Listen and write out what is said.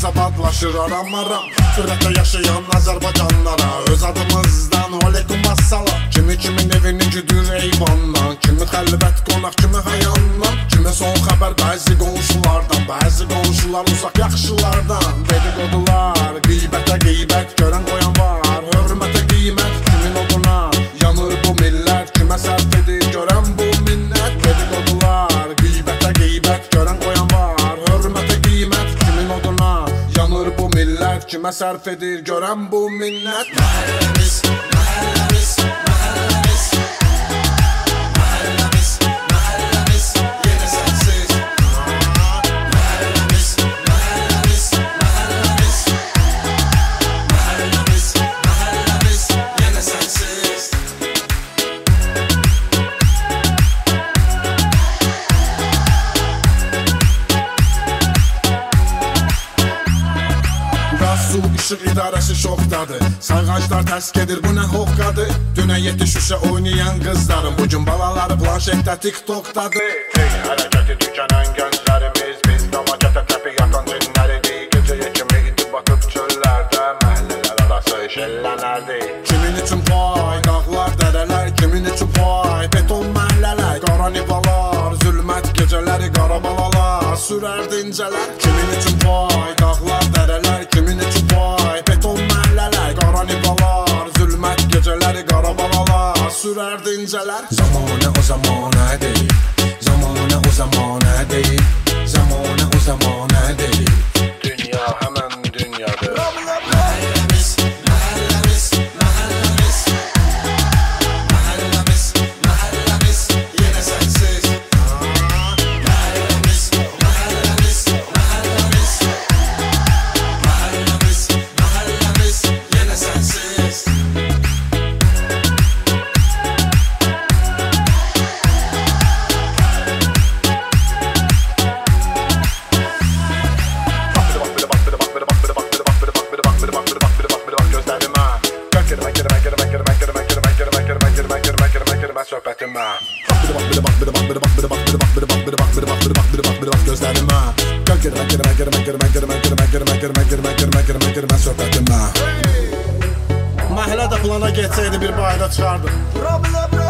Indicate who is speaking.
Speaker 1: hesabadlaşır aram-aram. Sürətlə yaşayan Azərbaycanlara öz adımızdan aleykum assalam. Kimin evini güdür eyvandan, kimi xəlvət qonaq, kimi hayandan, kimi son xəbər bəzi qonşulardan, bəzi qonşular uzaq yaxşılardan. Dedikodular, qeybətə qeybət, görən qoyan var, hörmətə qiymət. Kimin oduna yanır bu millət, kimə sərf edir görən bu minnət. Dedikodular, qeybətə qeybət, görən qoyan var, hörmətə qiymət. Kimin oduna yanır bu millət, kimə sərf edir görən bu minnət. Məhəlləmiz, məhəlləmiz, məhəlləmiz, məhəlləmiz, məhəlləmiz, yenə sənsiz. Məhəlləmiz, məhəlləmiz, məhəlləmiz, məhəlləmiz, məhəlləmiz, yenə sənsiz. Su, işıq idarəsi şokdadır. Sayğaclar tərs gedir, bu nə hoqqadır. Dünə yeti şüşə oynayan qızlarım, bugün balaları planşetdə TikTokdadır. Hərəkəti tükənən gənclərimiz, biz damacata təpi yatan cinləridik. Gecəyə kimi itib batıb çöllərdə, məhəllələr arası şəllənərdi. Kimin üçün pay, dağlar, dərələr, kimin üçün pay, beton məhəllələr, qara nivalar, zülmət gecələri, qara balalar, sürərdi incələr. Kimin üçün pay, dağlar, dərələr, kimin üçün pay, beton məhəllələr, qara nivalar, zülmət gecələri, qara balalar, sürərdi incələr. Zamanə o zamanə deyil, zamanə o zamanə deyil, zamanə o zamanə deyil. Dünya həmən dünyadır. Məhəlləmiz, məhəlləmiz, məhəlləmiz, məhəlləmiz, məhəlləmiz, yenə sənsiz. Məhəlləmiz, məhəlləmiz, məhəlləmiz, məhəlləmiz, məhəlləmiz, yenə sənsiz. Söhbətimə gözlərimə söhbətimə. Məhəllə də plana geçsəydi bir bayra çıxardım.